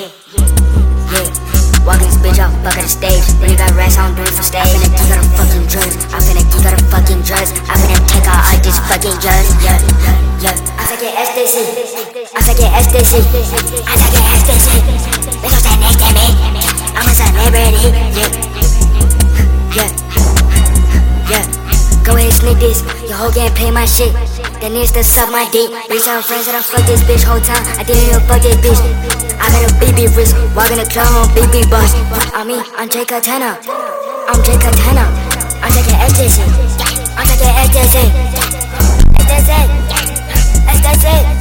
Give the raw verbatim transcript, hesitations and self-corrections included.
yeah. Walking this bitch off, fuck at the stage. When you got racks, I don't do it for stage. I'm finna geek out the fucking drugs. I'm finna geek out the fucking drugs. I'm finna take out all this fucking drugs. Yeah, yeah. I'm taking S D C. I'm taking S D C. I'm taking S D C. Bitch, don't stand next to me. I'm a celebrity. Yeah, yeah, yeah. Go ahead, sneak this. Your whole game pay my shit. That needs to suck my dick. Bitch, I'm friends that I fuck this bitch whole time. I didn't even fuck this bitch. I got a B B wrist, walk in the club on B B bus. I mean, I'm Jay Katana. I'm Jay Katana. I'm taking S D C. I'm taking S D C. S D C. S D C.